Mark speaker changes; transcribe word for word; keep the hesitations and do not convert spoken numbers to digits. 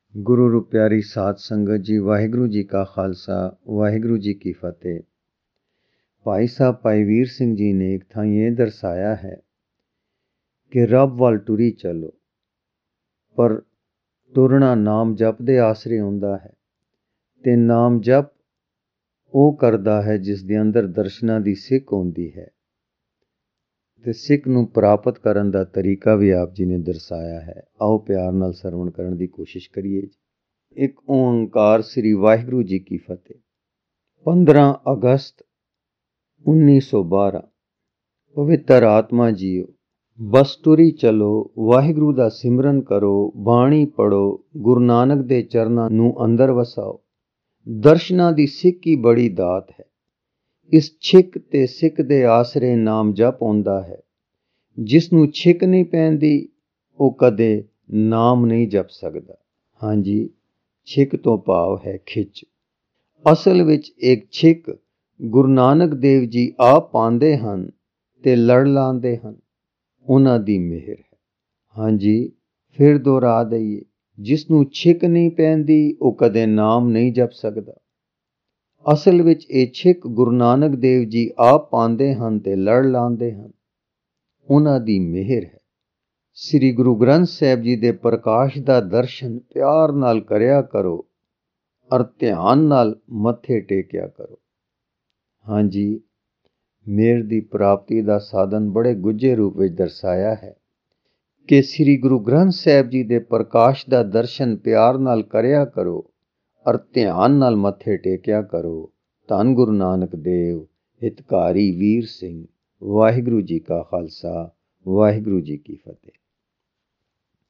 Speaker 1: ਗੁਰੂ ਰੂ ਪਿਆਰੀ ਸਾਧ ਸੰਗਤ ਜੀ, ਵਾਹਿਗੁਰੂ ਜੀ ਕਾ ਖਾਲਸਾ, ਵਾਹਿਗੁਰੂ ਜੀ ਕੀ ਫਤਿਹ। ਭਾਈ ਸਾਹਿਬ ਭਾਈ ਵੀਰ ਸਿੰਘ ਜੀ ਨੇ ਇੱਕ ਥਾਂ ਇਹ ਦਰਸਾਇਆ ਹੈ ਕਿ ਰੱਬ ਵੱਲ ਟੁਰੀ ਚਲੋ, ਪਰ ਤੁਰਨਾ ਨਾਮ ਜਪ ਦੇ ਆਸਰੇ ਹੁੰਦਾ ਹੈ, ਤੇ ਨਾਮ ਜਪ ਉਹ ਕਰਦਾ ਹੈ ਜਿਸ ਦੇ ਅੰਦਰ ਦਰਸ਼ਨਾਂ ਦੀ ਸਿੱਖ ਹੁੰਦੀ ਹੈ। ਤੇ ਸਿੱਖ ਨੂੰ ਪ੍ਰਾਪਤ ਕਰਨ ਦਾ ਤਰੀਕਾ ਵੀ ਆਪ ਜੀ ਨੇ ਦਰਸਾਇਆ ਹੈ। ਆਓ ਪਿਆਰ ਨਾਲ ਸਰਵਣ ਕਰਨ ਦੀ ਕੋਸ਼ਿਸ਼ ਕਰੀਏ ਜੀ। ਇੱਕ ਓਂਕਾਰ ਸ੍ਰੀ ਵਾਹਿਗੁਰੂ ਜੀ ਕੀ ਫਤਿਹ। ਪੰਦਰਾਂ ਅਗਸਤ ਉੱਨੀ ਸੌ ਬਾਰਾਂ। ਪਵਿੱਤਰ ਆਤਮਾ ਜੀਓ, ਬਸ ਟੁਰੀ ਚਲੋ, ਵਾਹਿਗੁਰੂ ਦਾ ਸਿਮਰਨ ਕਰੋ, ਬਾਣੀ ਪੜੋ, ਗੁਰੂ ਨਾਨਕ ਦੇ ਚਰਨਾਂ ਨੂੰ ਅੰਦਰ ਵਸਾਓ। ਦਰਸ਼ਨਾਂ ਦੀ ਸਿੱਖ ਹੀ ਬੜੀ ਦਾਤ ਹੈ। ਇਸ ਛਿੱਕ ਤੇ ਸਿੱਖ ਦੇ ਆਸਰੇ ਨਾਮ ਜਪ ਆਉਂਦਾ ਹੈ। ਜਿਸ ਨੂੰ ਛਿੱਕ ਨਹੀਂ ਪੈਂਦੀ ਉਹ ਕਦੇ ਨਾਮ ਨਹੀਂ ਜਪ ਸਕਦਾ। ਹਾਂਜੀ, ਛਿੱਕ ਤੋਂ ਭਾਵ ਹੈ ਖਿੱਚ। ਅਸਲ ਵਿੱਚ ਇੱਕ ਛਿੱਕ ਗੁਰੂ ਨਾਨਕ ਦੇਵ ਜੀ ਆਪ ਪਾਉਂਦੇ ਹਨ ਤੇ ਲੜ ਲਾਉਂਦੇ ਹਨ। ਉਹਨਾਂ ਦੀ ਮਿਹਰ ਹੈ। ਹਾਂਜੀ, ਫਿਰ ਦੁਹਰਾ ਦਈਏ, ਜਿਸ ਨੂੰ ਛਿੱਕ ਨਹੀਂ ਪੈਂਦੀ ਉਹ ਕਦੇ ਨਾਮ ਨਹੀਂ ਜਪ ਸਕਦਾ। ਅਸਲ ਵਿੱਚ ਇਹ ਛਿੱਕ ਗੁਰੂ ਨਾਨਕ ਦੇਵ ਜੀ ਆਪ ਪਾਉਂਦੇ ਹਨ ਤੇ ਲੜ ਲਾਉਂਦੇ ਹਨ। ਉਹਨਾਂ ਦੀ ਮਿਹਰ ਹੈ। ਸ੍ਰੀ ਗੁਰੂ ਗ੍ਰੰਥ ਸਾਹਿਬ ਜੀ ਦੇ ਪ੍ਰਕਾਸ਼ ਦਾ ਦਰਸ਼ਨ ਪਿਆਰ ਨਾਲ ਕਰਿਆ ਕਰੋ ਔਰ ਧਿਆਨ ਨਾਲ ਮੱਥੇ ਟੇਕਿਆ ਕਰੋ। ਹਾਂਜੀ, ਮਿਹਰ ਦੀ ਪ੍ਰਾਪਤੀ ਦਾ ਸਾਧਨ ਬੜੇ ਗੁੱਝੇ ਰੂਪ ਵਿੱਚ ਦਰਸਾਇਆ ਹੈ ਕਿ ਸ੍ਰੀ ਗੁਰੂ ਗ੍ਰੰਥ ਸਾਹਿਬ ਜੀ ਦੇ ਪ੍ਰਕਾਸ਼ ਦਾ ਦਰਸ਼ਨ ਪਿਆਰ ਨਾਲ ਕਰਿਆ ਕਰੋ ਔਰ ਧਿਆਨ ਨਾਲ ਮੱਥੇ ਟੇਕਿਆ ਕਰੋ। ਧੰਨ ਗੁਰੂ ਨਾਨਕ ਦੇਵ ਹਿਤਕਾਰੀ ਵੀਰ ਸਿੰਘ। ਵਾਹਿਗੁਰੂ ਜੀ ਕਾ ਖਾਲਸਾ, ਵਾਹਿਗੁਰੂ ਜੀ ਕੀ ਫਤਿਹ।